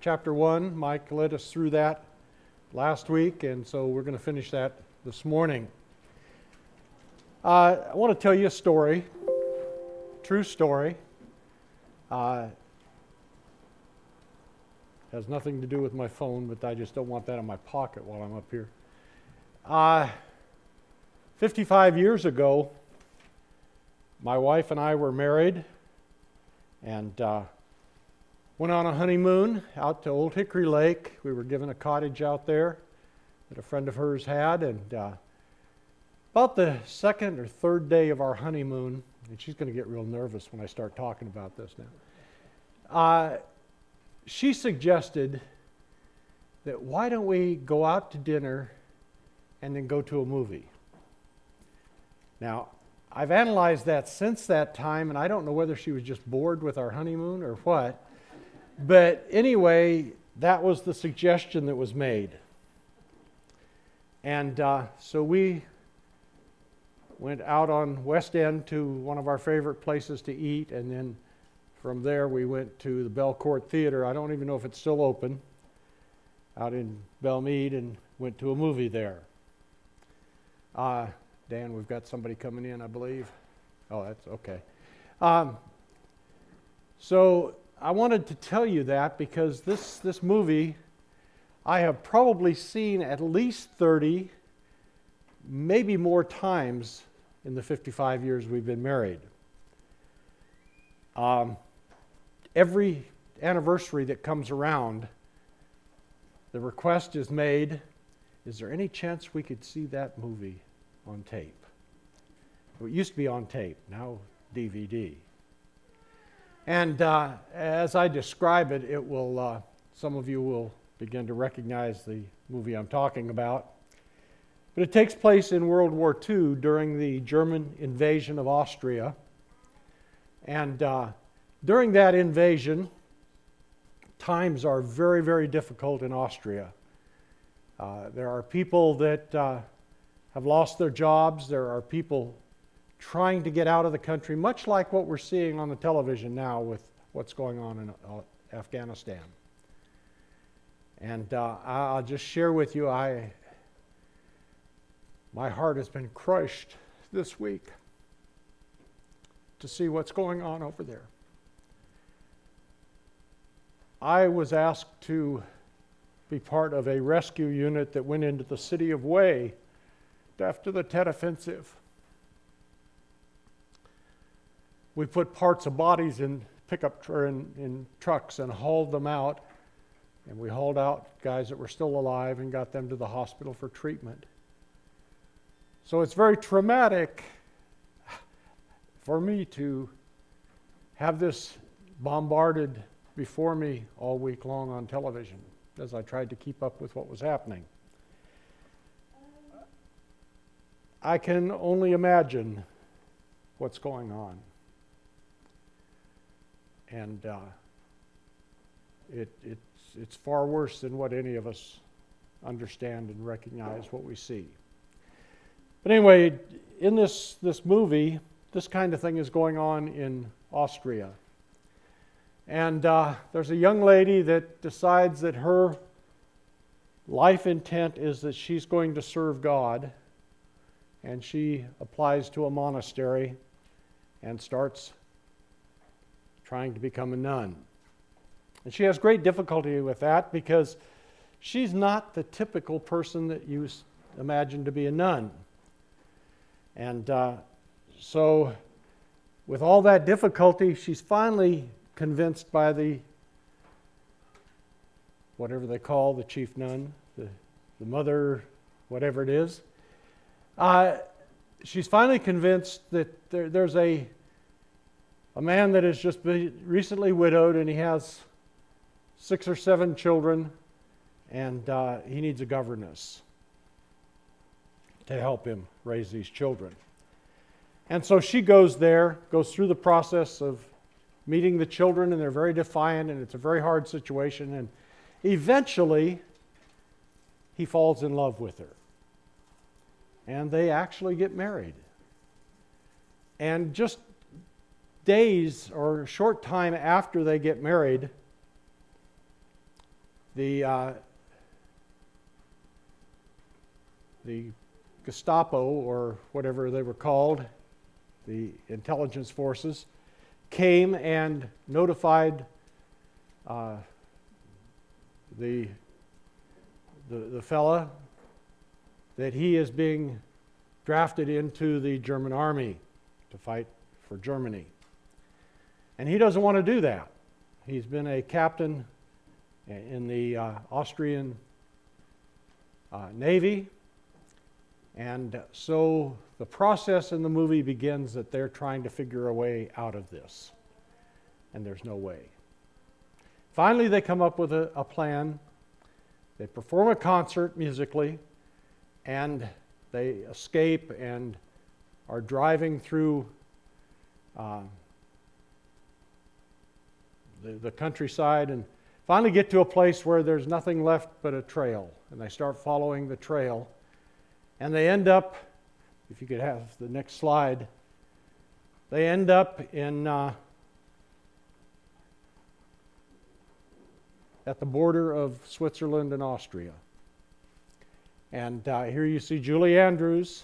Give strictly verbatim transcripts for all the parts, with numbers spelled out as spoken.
chapter one. Mike led us through that last week, and so we're going to finish that this morning. Uh, I want to tell you a story, true story. Uh, has nothing to do with my phone, but I just don't want that in my pocket while I'm up here. Uh, fifty-five years ago, my wife and I were married and uh, went on a honeymoon out to Old Hickory Lake. We were given a cottage out there that a friend of hers had, and uh, about the second or third day of our honeymoon, and she's going to get real nervous when I start talking about this now, uh, she suggested that why don't we go out to dinner and then go to a movie. Now, I've analyzed that since that time, and I don't know whether she was just bored with our honeymoon or what. But anyway, that was the suggestion that was made. And uh, so we went out on West End to one of our favorite places to eat, and then from there we went to the Belcourt Theater. I don't even know if it's still open, out in Belmead, and went to a movie there. Uh, Dan, we've got somebody coming in, I believe. Oh, that's okay. Um, so I wanted to tell you that because this, this movie I have probably seen at least thirty, maybe more times in the fifty-five years we've been married. Um, every anniversary that comes around, the request is made, is there any chance we could see that movie on tape? It used to be on tape, now D V D. And uh, as I describe it, it will. Uh, some of you will begin to recognize the movie I'm talking about. But it takes place in World War Two during the German invasion of Austria. And uh, during that invasion, times are very, very difficult in Austria. Uh, there are people that uh, have lost their jobs. There are people trying to get out of the country, much like what we're seeing on the television now with what's going on in uh, Afghanistan. And uh, I'll just share with you, I, my heart has been crushed this week to see what's going on over there. I was asked to be part of a rescue unit that went into the city of Way after the Tet Offensive. We put parts of bodies in pickup tr- in, in trucks and hauled them out. And we hauled out guys that were still alive and got them to the hospital for treatment. So it's very traumatic for me to have this bombarded before me all week long on television as I tried to keep up with what was happening. I can only imagine what's going on. And uh, it, it's, it's far worse than what any of us understand and recognize what we see. But anyway, in this, this movie, this kind of thing is going on in Austria. And uh, there's a young lady that decides that her life intent is that she's going to serve God. And she applies to a monastery and starts trying to become a nun. And she has great difficulty with that because she's not the typical person that you imagine to be a nun. And uh, so with all that difficulty, she's finally convinced by the, whatever they call the chief nun, the, the mother, whatever it is. Uh, she's finally convinced that there, there's a A man that has just been recently widowed, and he has six or seven children, and uh, he needs a governess to help him raise these children. And so she goes there, goes through the process of meeting the children, and they're very defiant, and it's a very hard situation, and eventually he falls in love with her. And they actually get married. And just days or a short time after they get married, the uh, the Gestapo, or whatever they were called, the intelligence forces, came and notified uh, the, the the fella that he is being drafted into the German army to fight for Germany. And he doesn't want to do that. He's been a captain in the uh, Austrian uh, Navy. And so the process in the movie begins that they're trying to figure a way out of this. And there's no way. Finally, they come up with a, a plan. They perform a concert musically, and they escape and are driving through uh, the, the countryside, and finally get to a place where there's nothing left but a trail. And they start following the trail. And they end up, if you could have the next slide, they end up in uh, at the border of Switzerland and Austria. And uh, here you see Julie Andrews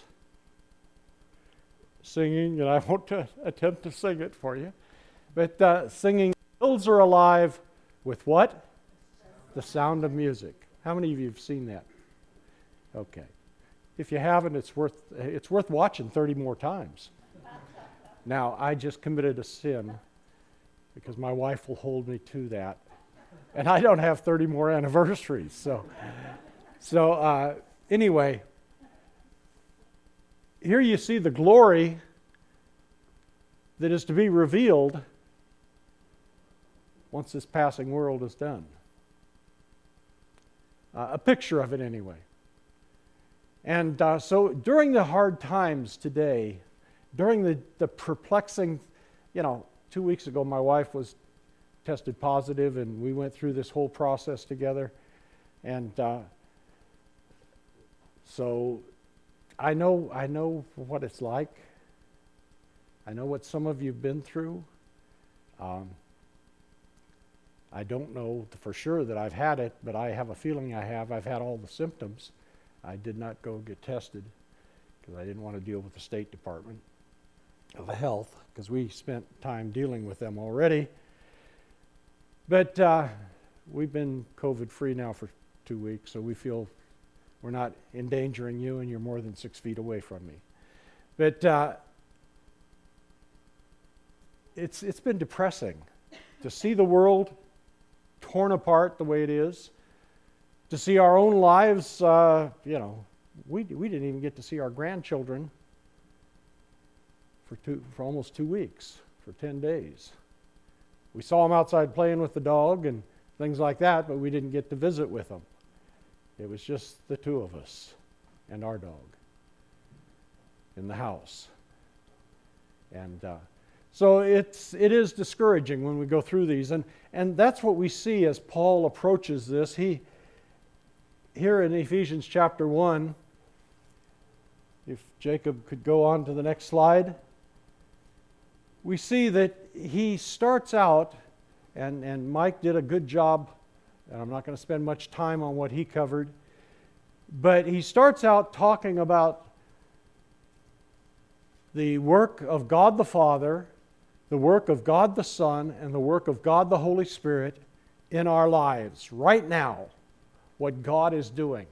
singing, and I won't uh, attempt to sing it for you, but uh, singing "Hills Are Alive" with what? The Sound of Music. How many of you have seen that? Okay. If you haven't, it's worth it's worth watching thirty more times. Now, I just committed a sin because my wife will hold me to that, and I don't have thirty more anniversaries. So, so uh, anyway, here you see the glory that is to be revealed once this passing world is done. Uh, a picture of it, anyway. And uh, so during the hard times today, during the, the perplexing, you know, two weeks ago my wife was tested positive, and we went through this whole process together. And uh, so I know I know what it's like. I know what some of you have been through. Um, I don't know for sure that I've had it, but I have a feeling I have. I've had all the symptoms. I did not go get tested because I didn't want to deal with the State Department of Health, because we spent time dealing with them already. But uh, we've been COVID-free now for two weeks, so we feel we're not endangering you, and you're more than six feet away from me. But uh, it's it's been depressing to see the world torn apart the way it is. To see our own lives, uh, you know, we we didn't even get to see our grandchildren for two for almost two weeks, for ten days. We saw them outside playing with the dog and things like that, but we didn't get to visit with them. It was just the two of us and our dog in the house. And uh, so it's it is discouraging when we go through these, and and that's what we see as Paul approaches this. He Here in Ephesians chapter one, if Jacob could go on to the next slide, we see that he starts out, and, and Mike did a good job, and I'm not going to spend much time on what he covered, but he starts out talking about the work of God the Father, the work of God the Son, and the work of God the Holy Spirit in our lives right now. What God is doing.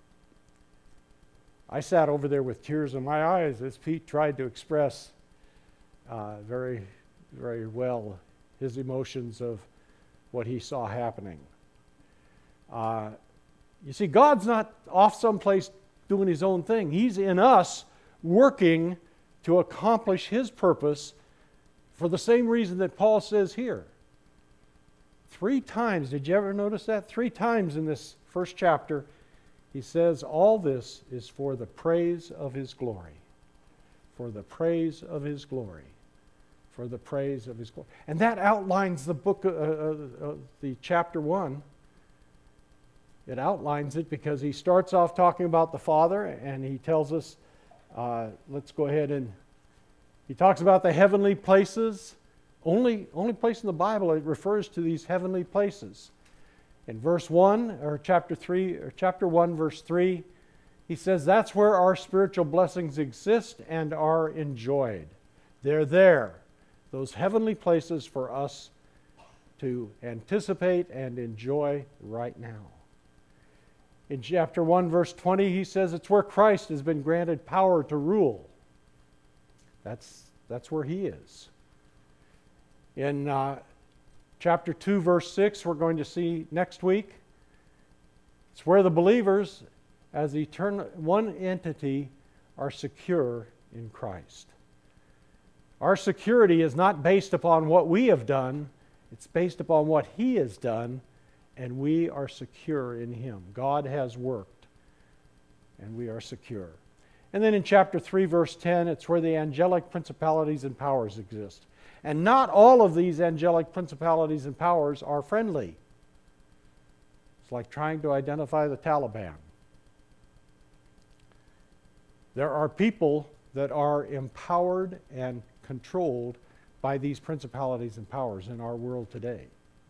I sat over there with tears in my eyes as Pete tried to express uh, very, very well his emotions of what he saw happening. Uh, you see, God's not off someplace doing his own thing. He's in us working to accomplish his purpose for the same reason that Paul says here. Three times, did you ever notice that? Three times in this first chapter, he says all this is for the praise of his glory. For the praise of his glory. For the praise of his glory. And that outlines the book, uh, uh, uh, the chapter one. It outlines it because he starts off talking about the Father, and he tells us, uh, let's go ahead and, he talks about the heavenly places. Only, only place in the Bible it refers to these heavenly places. In verse one, or chapter three, or chapter one, verse three, he says that's where our spiritual blessings exist and are enjoyed. They're there, those heavenly places for us to anticipate and enjoy right now. In chapter one, verse twenty, he says it's where Christ has been granted power to rule. That's, that's where he is. In uh, chapter two, verse six, we're going to see next week, it's where the believers, as eternal one entity, are secure in Christ. Our security is not based upon what we have done, it's based upon what he has done, and we are secure in him. God has worked, and we are secure. And then in chapter three, verse ten, it's where the angelic principalities and powers exist. And not all of these angelic principalities and powers are friendly. It's like trying to identify the Taliban. There are people that are empowered and controlled by these principalities and powers in our world today.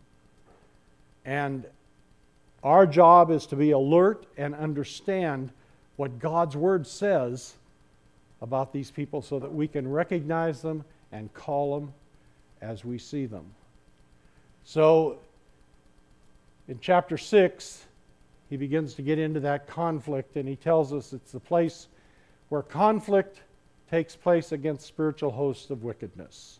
And our job is to be alert and understand what God's Word says about these people so that we can recognize them and call them as we see them. So, in chapter six, he begins to get into that conflict, and he tells us it's the place where conflict takes place against spiritual hosts of wickedness.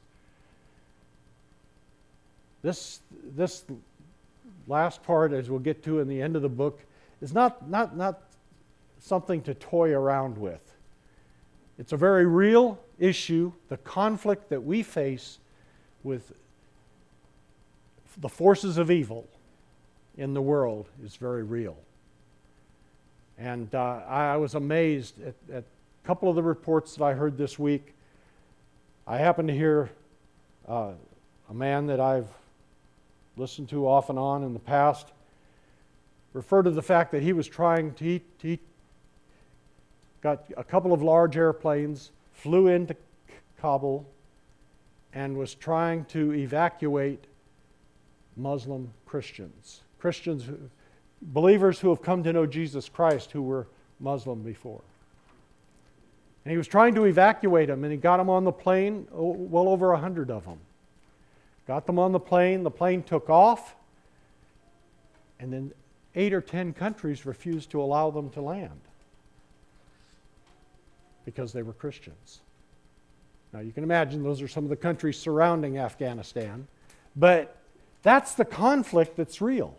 This, this last part, as we'll get to in the end of the book, is not, not, not something to toy around with. It's a very real issue. The conflict that we face with the forces of evil in the world is very real. And uh, I was amazed at, at a couple of the reports that I heard this week. I happened to hear uh, a man that I've listened to off and on in the past refer to the fact that he was trying to, he, he got a couple of large airplanes, flew into Kabul, and was trying to evacuate Muslim Christians. Christians, who, believers who have come to know Jesus Christ who were Muslim before. And he was trying to evacuate them, and he got them on the plane, oh, well over a hundred of them. Got them on the plane, the plane took off, and then eight or ten countries refused to allow them to land because they were Christians. Now you can imagine those are some of the countries surrounding Afghanistan, but that's the conflict that's real.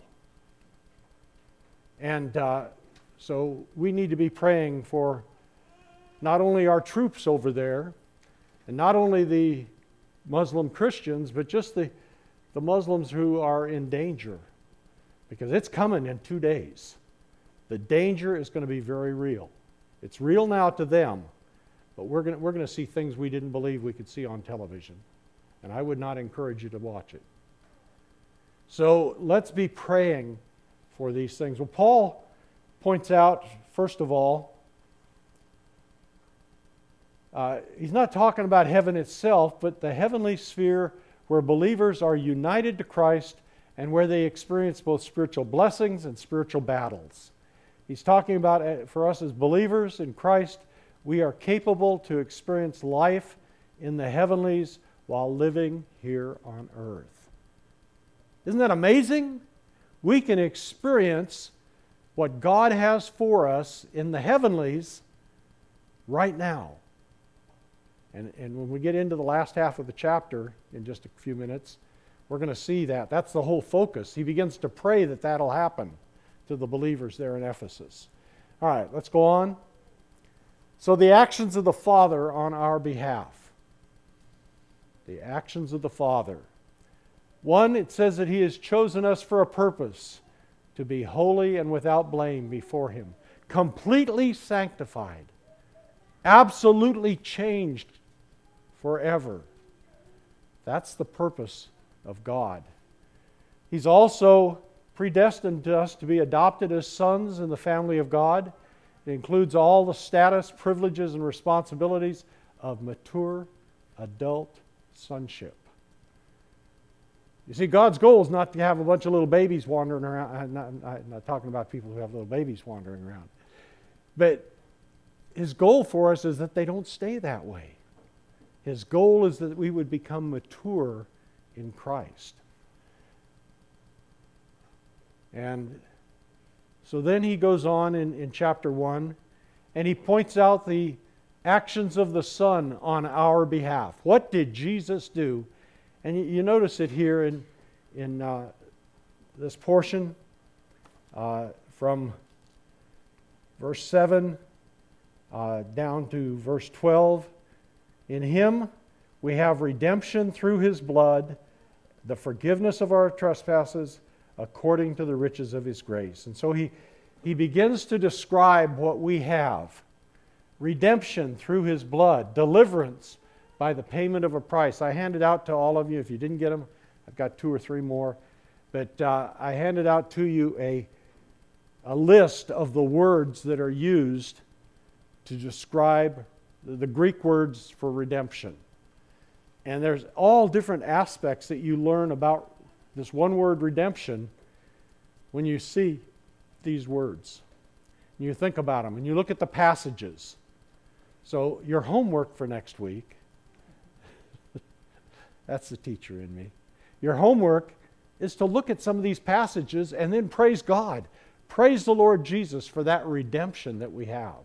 And uh, so we need to be praying for not only our troops over there, and not only the Muslim Christians, but just the, the Muslims who are in danger. Because it's coming in two days. The danger is going to be very real. It's real now to them, but we're going to, we're going to see things we didn't believe we could see on television. And I would not encourage you to watch it. So let's be praying for these things. Well, Paul points out, first of all, Uh, he's not talking about heaven itself, but the heavenly sphere where believers are united to Christ and where they experience both spiritual blessings and spiritual battles. He's talking about, uh, for us as believers in Christ, we are capable to experience life in the heavenlies while living here on earth. Isn't that amazing? We can experience what God has for us in the heavenlies right now. And, and when we get into the last half of the chapter in just a few minutes, we're going to see that. That's the whole focus. He begins to pray that that'll happen to the believers there in Ephesus. All right, let's go on. So the actions of the Father on our behalf. The actions of the Father. One, it says that He has chosen us for a purpose, to be holy and without blame before Him. Completely sanctified. Absolutely changed forever. That's the purpose of God. He's also predestined us to be adopted as sons in the family of God. It includes all the status, privileges, and responsibilities of mature adult sonship. You see, God's goal is not to have a bunch of little babies wandering around. I'm not, I'm not talking about people who have little babies wandering around. But His goal for us is that they don't stay that way. His goal is that we would become mature in Christ. And so then he goes on in, in chapter one, and he points out the actions of the Son on our behalf. What did Jesus do? And you, you notice it here in, in uh, this portion uh, from verse seven uh, down to verse twelve. In Him we have redemption through His blood, the forgiveness of our trespasses, according to the riches of His grace. And so he, he begins to describe what we have. Redemption through His blood, deliverance by the payment of a price. I handed out to all of you, if you didn't get them, I've got two or three more, but uh, I handed out to you a, a list of the words that are used to describe the, the Greek words for redemption. And there's all different aspects that you learn about this one word redemption when you see these words. And you think about them and you look at the passages. So your homework for next week, that's the teacher in me. Your homework is to look at some of these passages and then praise God. Praise the Lord Jesus for that redemption that we have.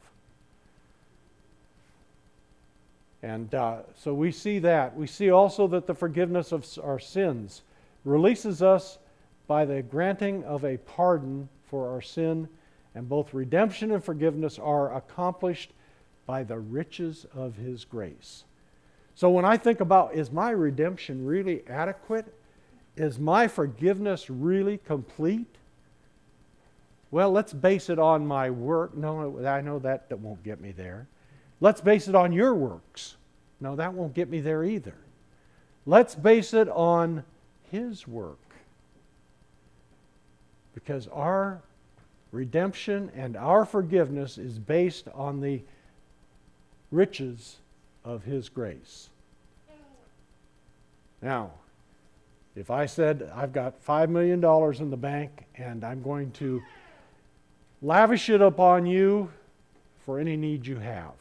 And uh, so we see that. We see also that the forgiveness of our sins releases us by the granting of a pardon for our sin, and both redemption and forgiveness are accomplished by the riches of His grace. So when I think about, is my redemption really adequate? Is my forgiveness really complete? Well, let's base it on my work. No, I know that, that won't get me there. Let's base it on your works. No, that won't get me there either. Let's base it on His work. Because our redemption and our forgiveness is based on the riches of His grace. Now, if I said I've got five million dollars in the bank and I'm going to lavish it upon you for any need you have,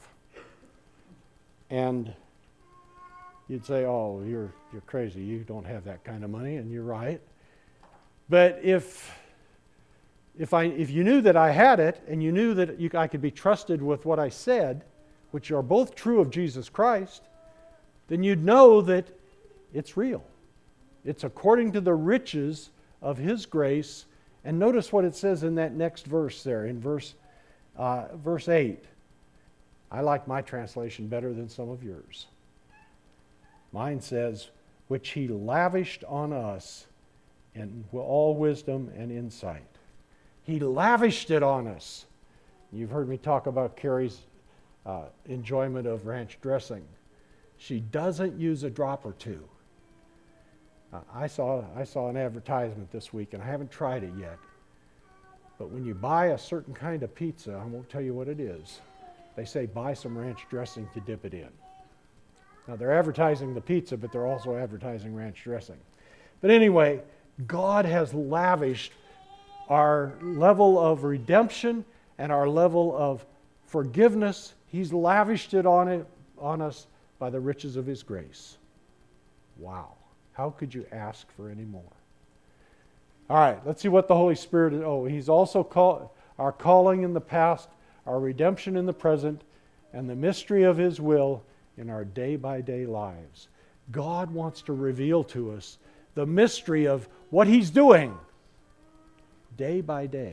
and you'd say, oh, you're you're crazy, you don't have that kind of money, and you're right. But if if I if you knew that I had it, and you knew that you, I could be trusted with what I said, which are both true of Jesus Christ, then you'd know that it's real. It's according to the riches of His grace. And notice what it says in that next verse there, in verse uh, verse eight. I like my translation better than some of yours. Mine says, which He lavished on us in all wisdom and insight. He lavished it on us. You've heard me talk about Carrie's uh, enjoyment of ranch dressing. She doesn't use a drop or two. Uh, I saw I saw an advertisement this week, and I haven't tried it yet. But when you buy a certain kind of pizza, I won't tell you what it is, they say buy some ranch dressing to dip it in. Now they're advertising the pizza, but they're also advertising ranch dressing. But anyway, God has lavished our level of redemption and our level of forgiveness. He's lavished it on it on us by the riches of His grace. Wow. How could you ask for any more? All right, let's see what the Holy Spirit is. Oh, He's also call, our calling in the past, our redemption in the present, and the mystery of His will in our day-by-day lives. God wants to reveal to us the mystery of what He's doing day by day.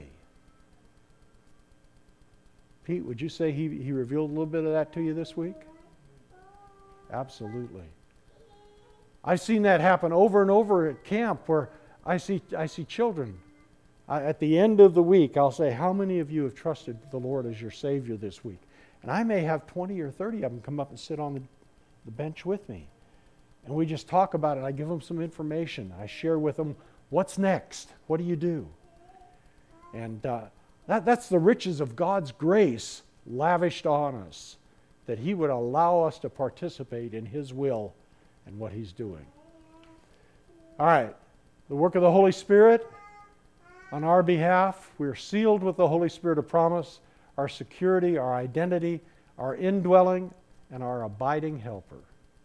Pete, would you say he, he revealed a little bit of that to you this week? Absolutely. I've seen that happen over and over at camp where I see I see children. I, at the end of the week, I'll say, how many of you have trusted the Lord as your Savior this week? And I may have twenty or thirty of them come up and sit on the, the bench with me. And we just talk about it. I give them some information. I share with them, what's next? What do you do? And uh, that, that's the riches of God's grace lavished on us, that He would allow us to participate in His will and what He's doing. All right, The work of the Holy Spirit on our behalf. We are sealed with the Holy Spirit of promise, our security, our identity, our indwelling, and our abiding helper.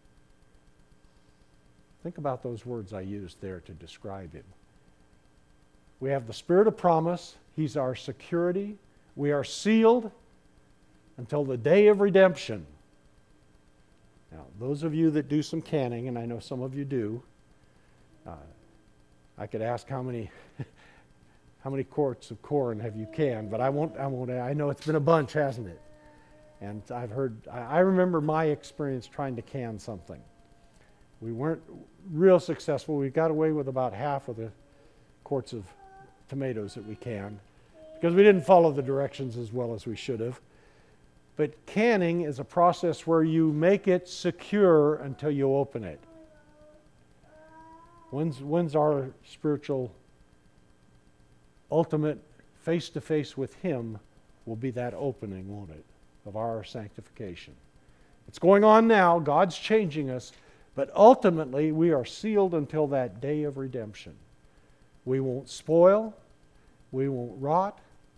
Think about those words I used there to describe him. We have the Spirit of promise. He's our security. We are sealed until the day of redemption. Now, those of you that do some canning, and I know some of you do, uh, I could ask how many how many quarts of corn have you canned, but I won't. I won't. I know it's been a bunch, hasn't it? And I've heard. I, I remember my experience trying to can something. We weren't real successful. We got away with about half of the quarts of tomatoes that we canned because we didn't follow the directions as well as we should have. But canning is a process where you make it secure until you open it. When's, when's our spiritual ultimate face-to-face with Him will be that opening, won't it, of our sanctification. It's going on now. God's changing us. But ultimately, we are sealed until that day of redemption. We won't spoil. We won't rot.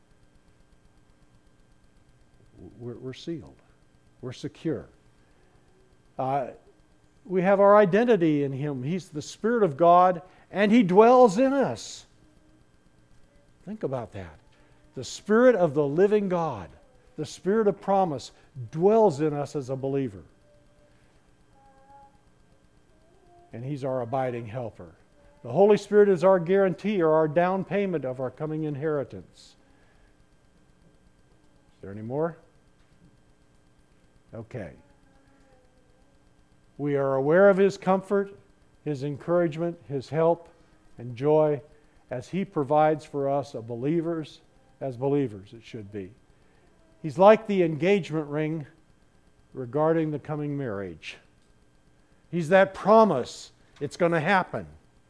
We're, we're sealed. We're secure. Uh, we have our identity in Him. He's the Spirit of God, and He dwells in us. Think about that. The Spirit of the living God, the Spirit of promise, dwells in us as a believer. And He's our abiding helper. The Holy Spirit is our guarantee or our down payment of our coming inheritance. Is there any more? Okay. We are aware of His comfort, His encouragement, His help, and joy as He provides for us as believers, as believers it should be. He's like the engagement ring regarding the coming marriage. He's that promise. It's going to happen.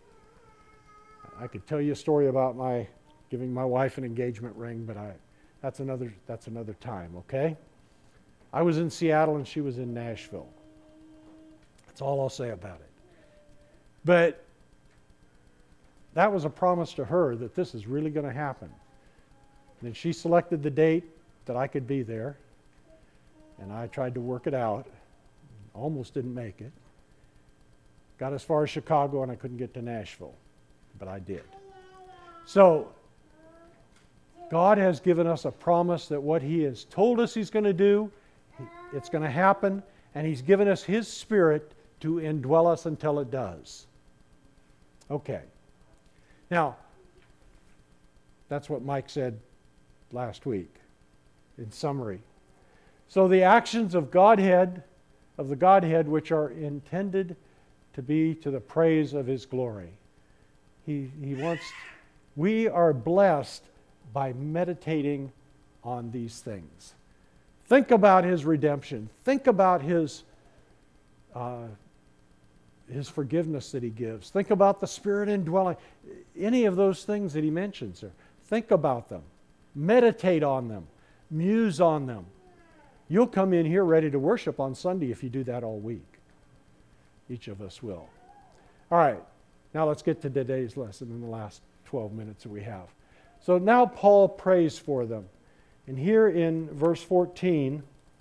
I could tell you a story about my giving my wife an engagement ring, but I that's another that's another time, okay? I was in Seattle and she was in Nashville. That's all I'll say about it. But that was a promise to her that this is really going to happen. And then she selected the date that I could be there, and I tried to work it out. Almost didn't make it. Got as far as Chicago and I couldn't get to Nashville, but I did. So, God has given us a promise that what He has told us He's going to do, it's going to happen, and He's given us His Spirit to indwell us until it does. Okay. Now, that's what Mike said last week in summary. So the actions of Godhead, of the Godhead, which are intended to be to the praise of His glory. He, he wants, we are blessed by meditating on these things. Think about His redemption. Think about His, uh, His forgiveness that He gives. Think about the Spirit indwelling. Any of those things that He mentions there. Think about them. Meditate on them. Muse on them. You'll come in here ready to worship on Sunday if you do that all week. Each of us will. All right, now let's get to today's lesson in the last twelve minutes that we have. So now Paul prays for them. And here in verse fourteen,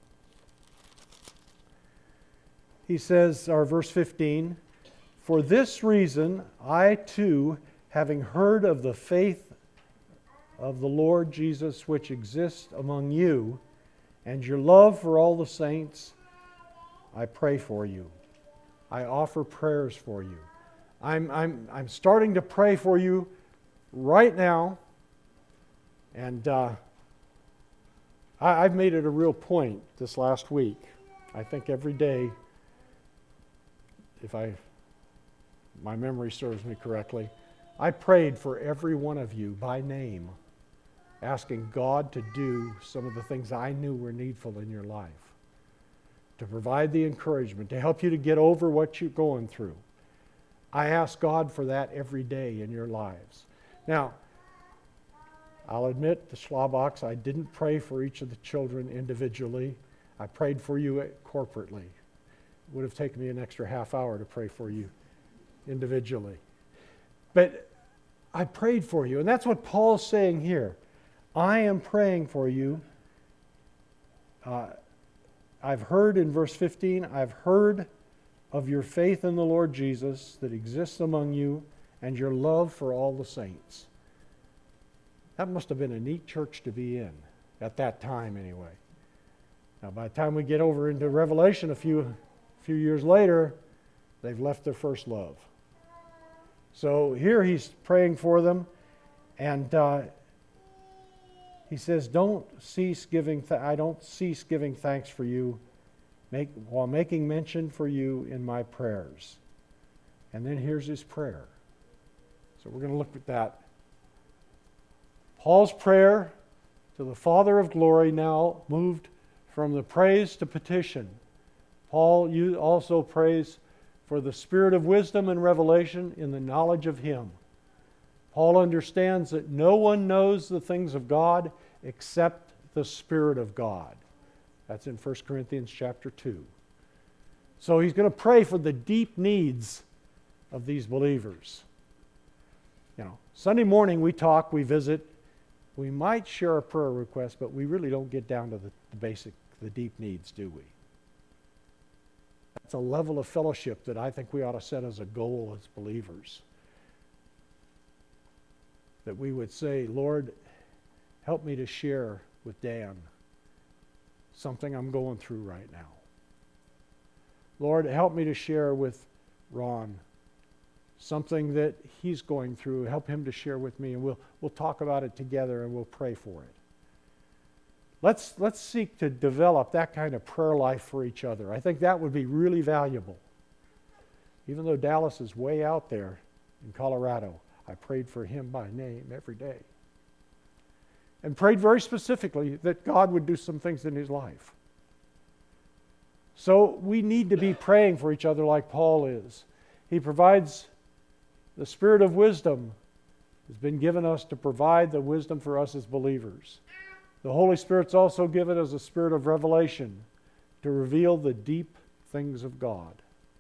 he says, or verse fifteen, "For this reason I too, having heard of the faith of the Lord Jesus which exists among you, and your love for all the saints, I pray for you." I offer prayers for you. I'm, I'm, I'm starting to pray for you right now. And uh, I, I've made it a real point this last week. I think every day, if I, my memory serves me correctly, I prayed for every one of you by name, asking God to do some of the things I knew were needful in your life. To provide the encouragement, to help you to get over what you're going through. I ask God for that every day in your lives. Now, I'll admit, the Schlabachs, I didn't pray for each of the children individually. I prayed for you corporately. It would have taken me an extra half hour to pray for you individually. But I prayed for you. And that's what Paul's saying here. I am praying for you. Uh, I've heard in verse fifteen, I've heard of your faith in the Lord Jesus that exists among you and your love for all the saints. That must have been a neat church to be in at that time anyway. Now by the time we get over into Revelation a few, few years later, they've left their first love. So here he's praying for them, and uh, he says, "Don't cease giving. Th- I don't cease giving thanks for you, make, while making mention for you in my prayers." And then here's his prayer. So we're going to look at that. Paul's prayer to the Father of glory now moved from the praise to petition. Paul you also prays for the spirit of wisdom and revelation in the knowledge of Him. Paul understands that no one knows the things of God except the Spirit of God. That's in First Corinthians chapter two. So he's going to pray for the deep needs of these believers. You know, Sunday morning we talk, we visit, we might share a prayer request, but we really don't get down to the, the basic, the deep needs, do we? That's a level of fellowship that I think we ought to set as a goal as believers. That we would say, Lord, help me to share with Dan something I'm going through right now. Lord, help me to share with Ron something that he's going through. Help him to share with me, and we'll we'll talk about it together and we'll pray for it. Let's let's seek to develop that kind of prayer life for each other. I think that would be really valuable. Even though Dallas is way out there in Colorado, I prayed for him by name every day. And prayed very specifically that God would do some things in his life. So we need to be praying for each other like Paul is. He provides the spirit of wisdom has been given us to provide the wisdom for us as believers. The Holy Spirit's also given us a spirit of revelation to reveal the deep things of God,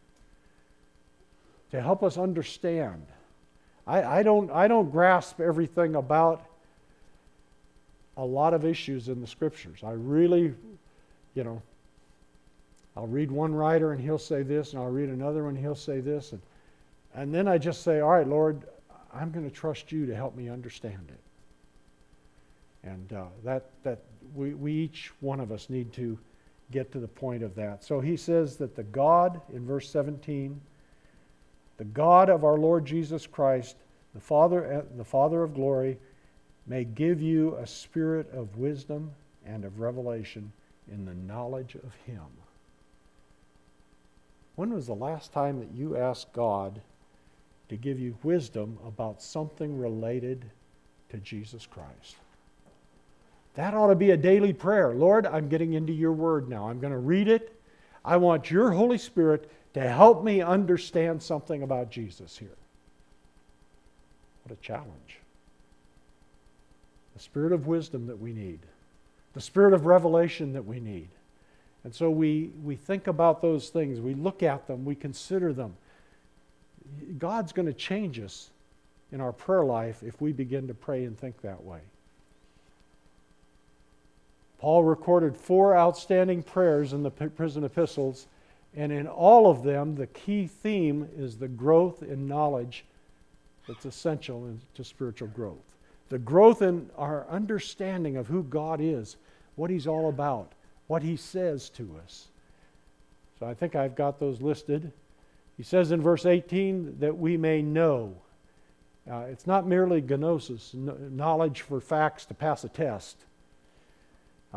to help us understand. I, I don't I don't grasp everything about a lot of issues in the Scriptures. I really, you know, I'll read one writer and he'll say this, and I'll read another one and he'll say this, and and then I just say, all right, Lord, I'm going to trust you to help me understand it. And uh, that that we, we each one of us need to get to the point of that. So he says that the God, in verse seventeen, the God of our Lord Jesus Christ, the Father, uh, the Father of glory, may give you a spirit of wisdom and of revelation in the knowledge of Him. When was the last time that you asked God to give you wisdom about something related to Jesus Christ? That ought to be a daily prayer. Lord, I'm getting into your word now. I'm going to read it. I want your Holy Spirit to help me understand something about Jesus here. What a challenge. The spirit of wisdom that we need. The spirit of revelation that we need. And so we, we think about those things. We look at them. We consider them. God's going to change us in our prayer life if we begin to pray and think that way. Paul recorded four outstanding prayers in the prison epistles, and in all of them, the key theme is the growth in knowledge that's essential to spiritual growth. The growth in our understanding of who God is, what He's all about, what He says to us. So I think I've got those listed. He says in verse eighteen that we may know. Uh, it's not merely gnosis, knowledge for facts to pass a test. Uh,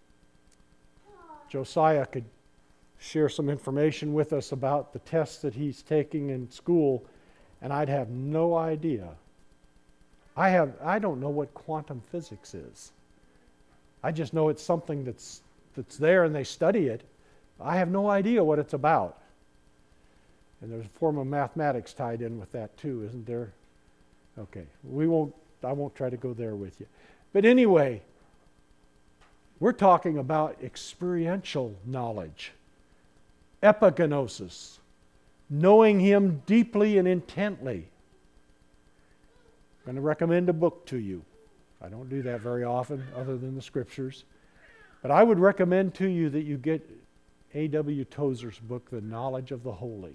Josiah could share some information with us about the tests that he's taking in school, and I'd have no idea. I have I don't know what quantum physics is. I just know it's something that's that's there and they study it. I have no idea what it's about. And there's a form of mathematics tied in with that too, isn't there? Okay, we won't I won't try to go there with you. But anyway, we're talking about experiential knowledge, epignosis, knowing Him deeply and intently. going to recommend a book to you. I don't do that very often other than the scriptures. But I would recommend to you that you get A W Tozer's book, The Knowledge of the Holy.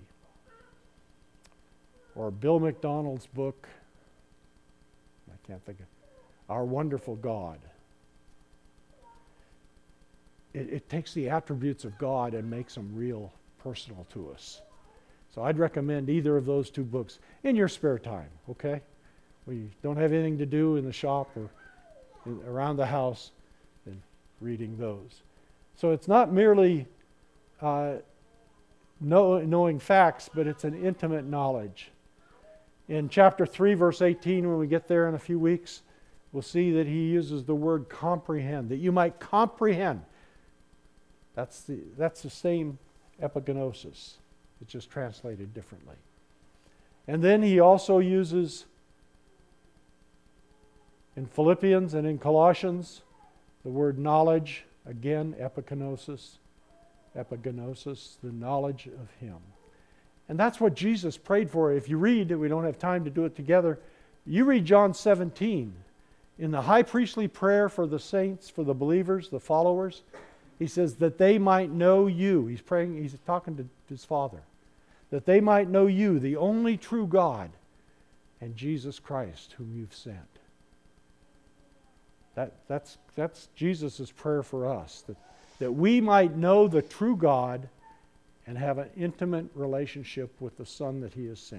Or Bill McDonald's book, I can't think of, Our Wonderful God. It, it takes the attributes of God and makes them real personal to us. So I'd recommend either of those two books in your spare time, okay? When you don't have anything to do in the shop or in, around the house, then reading those. So it's not merely uh, know, knowing facts, but it's an intimate knowledge. In chapter three, verse eighteen, when we get there in a few weeks, we'll see that he uses the word comprehend, that you might comprehend. That's the, that's the same epignosis. It's just translated differently. And then he also uses, in Philippians and in Colossians, the word knowledge, again, epignosis, epignosis, the knowledge of him. And that's what Jesus prayed for. If you read, we don't have time to do it together, you read John seventeen. In the high priestly prayer for the saints, for the believers, the followers, he says that they might know you. He's praying, he's talking to his Father. That they might know you, the only true God, and Jesus Christ, whom you've sent. That, that's that's Jesus' prayer for us, that, that we might know the true God and have an intimate relationship with the Son that he has sent.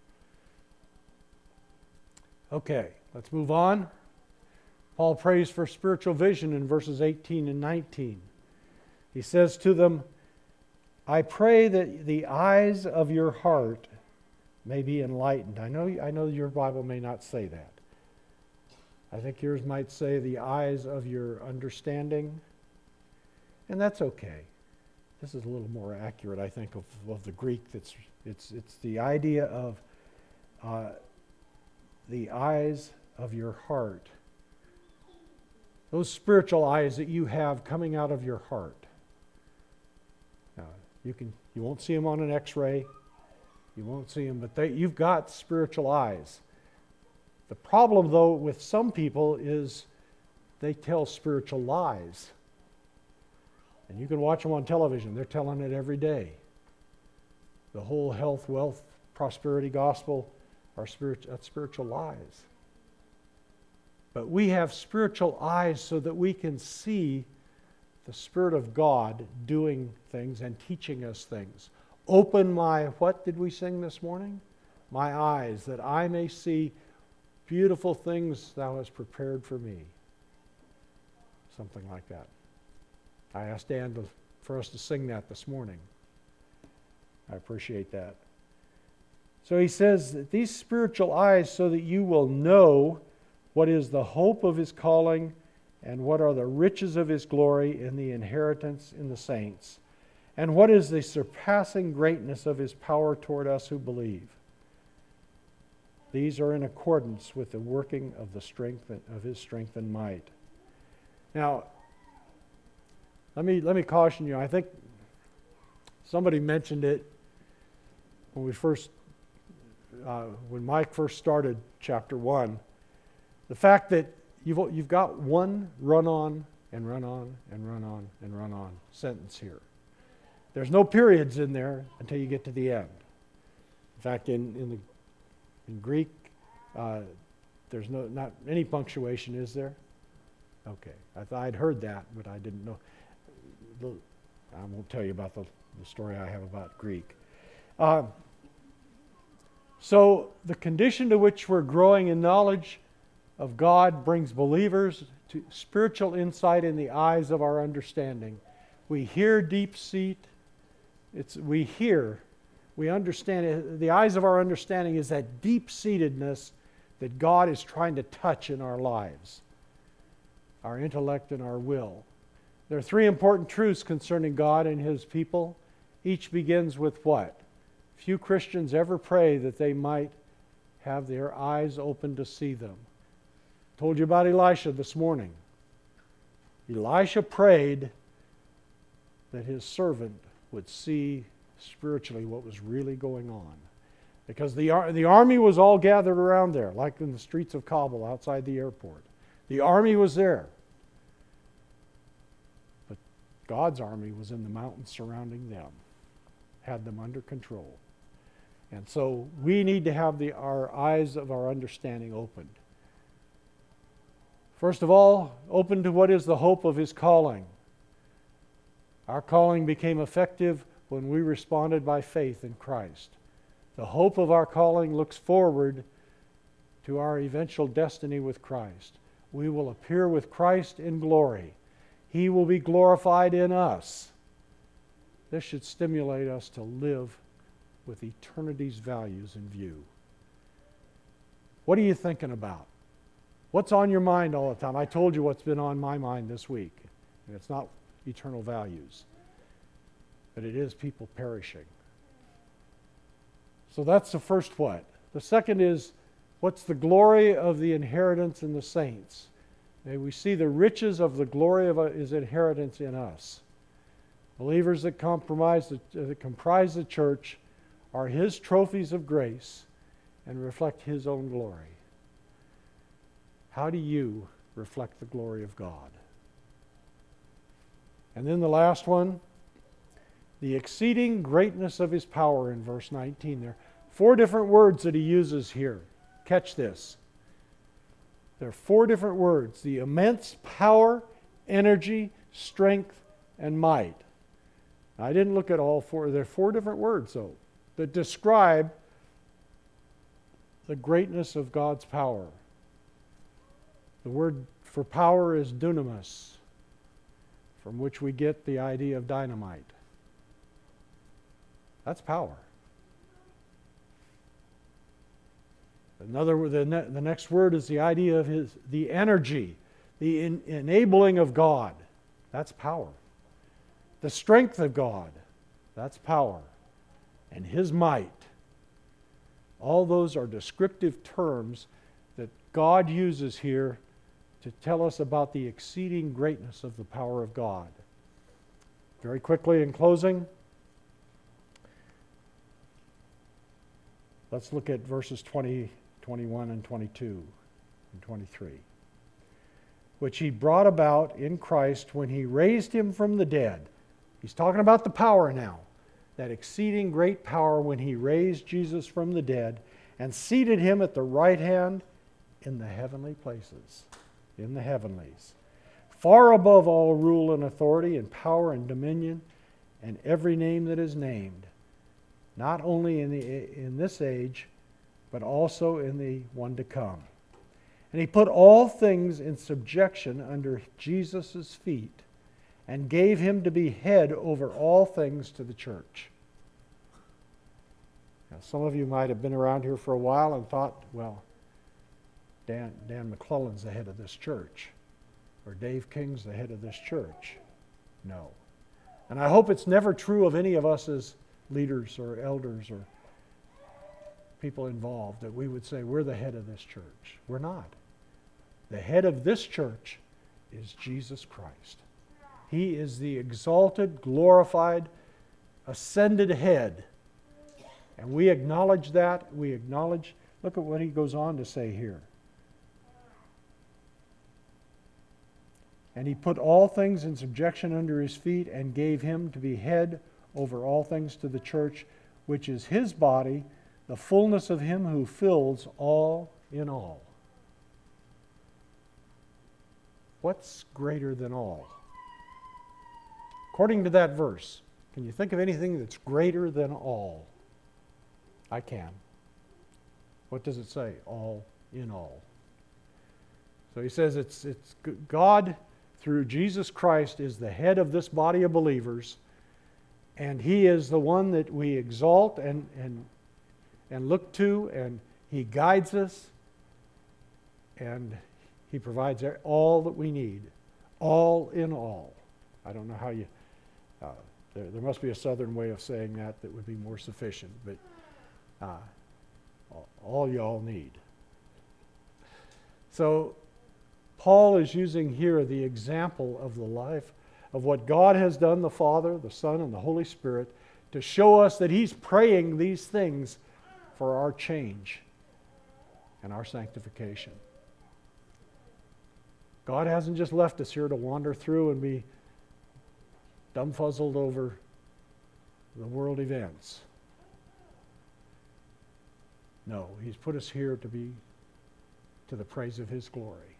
Okay, let's move on. Paul prays for spiritual vision in verses eighteen and nineteen. He says to them, I pray that the eyes of your heart may be enlightened. I know, I know your Bible may not say that. I think yours might say the eyes of your understanding. And that's okay. This is a little more accurate, I think, of, of the Greek. That's it's it's the idea of uh, the eyes of your heart. Those spiritual eyes that you have coming out of your heart. Now, you can you won't see them on an X-ray. You won't see them, but they, you've got spiritual eyes. The problem, though, with some people is they tell spiritual lies. And you can watch them on television. They're telling it every day. The whole health, wealth, prosperity gospel are spirit, that's spiritual lies. But we have spiritual eyes so that we can see the Spirit of God doing things and teaching us things. Open my, what did we sing this morning? My eyes, that I may see beautiful things thou hast prepared for me. Something like that. I asked Dan to, for us to sing that this morning. I appreciate that. So he says that these spiritual eyes so that you will know what is the hope of his calling and what are the riches of his glory in the inheritance in the saints, and what is the surpassing greatness of his power toward us who believe. These are in accordance with the working of the strength of his strength and might. Now, let me let me caution you. I think somebody mentioned it when we first, uh, when Mike first started chapter one. The fact that you've you've got one run on and run on and run on and run on sentence here. There's no periods in there until you get to the end. In fact, in in the in Greek, uh, there's no not any punctuation, is there? Okay, I thought I'd heard that, but I didn't know. I won't tell you about the, the story I have about Greek. Uh, so the condition to which we're growing in knowledge of God brings believers to spiritual insight in the eyes of our understanding. We hear deep seat. It's we hear, we understand it. The eyes of our understanding is that deep-seatedness that God is trying to touch in our lives, our intellect and our will. There are three important truths concerning God and his people. Each begins with what? Few Christians ever pray that they might have their eyes open to see them. I told you about Elisha this morning. Elisha prayed that his servant would see spiritually what was really going on. Because the, ar- the army was all gathered around there, like in the streets of Kabul outside the airport. The army was there. But God's army was in the mountains surrounding them, had them under control. And so we need to have the, our eyes of our understanding opened. First of all, open to what is the hope of His calling. Our calling became effective when we responded by faith in Christ. The hope of our calling looks forward to our eventual destiny with Christ. We will appear with Christ in glory. He will be glorified in us. This should stimulate us to live with eternity's values in view. What are you thinking about? What's on your mind all the time? I told you what's been on my mind this week. And it's not eternal values, but it is people perishing. So that's the first what. The second is, what's the glory of the inheritance in the saints? May we see the riches of the glory of His inheritance in us. Believers that, compromise the, that comprise the church are His trophies of grace and reflect His own glory. How do you reflect the glory of God? And then the last one, the exceeding greatness of His power in verse nineteen there. Four different words that he uses here. Catch this. There are four different words. The immense power, energy, strength, and might. I didn't look at all four. There are four different words, though, that describe the greatness of God's power. The word for power is dunamis, from which we get the idea of dynamite. That's power. Another, the, ne- the next word is the idea of his, the energy, the in, enabling of God. That's power. The strength of God. That's power. And His might. All those are descriptive terms that God uses here to tell us about the exceeding greatness of the power of God. Very quickly in closing, let's look at verses twenty, twenty-one, and twenty-two and twenty-three. Which He brought about in Christ when He raised Him from the dead. He's talking about the power now. That exceeding great power when He raised Jesus from the dead and seated Him at the right hand in the heavenly places. In the heavenlies. Far above all rule and authority and power and dominion and every name that is named. Not only in, the, in this age, but also in the one to come. And He put all things in subjection under Jesus' feet and gave Him to be head over all things to the church. Now, some of you might have been around here for a while and thought, well, Dan, Dan McClellan's the head of this church, or Dave King's the head of this church. No. And I hope it's never true of any of us as leaders or elders or people involved that we would say we're the head of this church. We're not. The head of this church is Jesus Christ. He is the exalted, glorified, ascended head. And we acknowledge that. We acknowledge, look at what he goes on to say here. And He put all things in subjection under His feet and gave Him to be head over all things to the church, which is His body, the fullness of Him who fills all in all. What's greater than all? According to that verse, can you think of anything that's greater than all? I can. What does it say? All in all. So he says it's it's God through Jesus Christ is the head of this body of believers, and He is the one that we exalt and and and look to, and He guides us, and He provides all that we need, all in all. I don't know how you, uh, there, there must be a southern way of saying that that would be more sufficient, but uh, all, all you all need. So Paul is using here the example of the life of what God has done, the Father, the Son, and the Holy Spirit, to show us that He's praying these things for our change and our sanctification. God hasn't just left us here to wander through and be dumbfuzzled over the world events. No, He's put us here to be to the praise of His glory.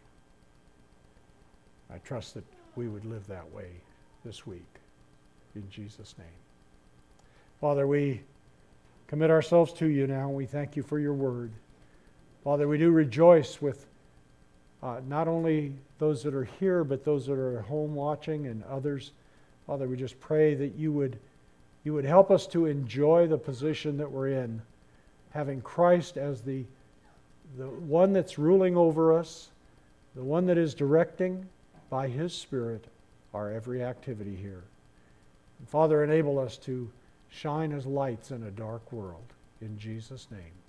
I trust that we would live that way this week. In Jesus' name. Father, we commit ourselves to You now. We thank You for Your word. Father, we do rejoice with uh, not only those that are here, but those that are at home watching and others. Father, we just pray that You would, you would help us to enjoy the position that we're in, having Christ as the, the one that's ruling over us, the one that is directing by His Spirit our every activity here. And Father, enable us to shine as lights in a dark world. In Jesus' name.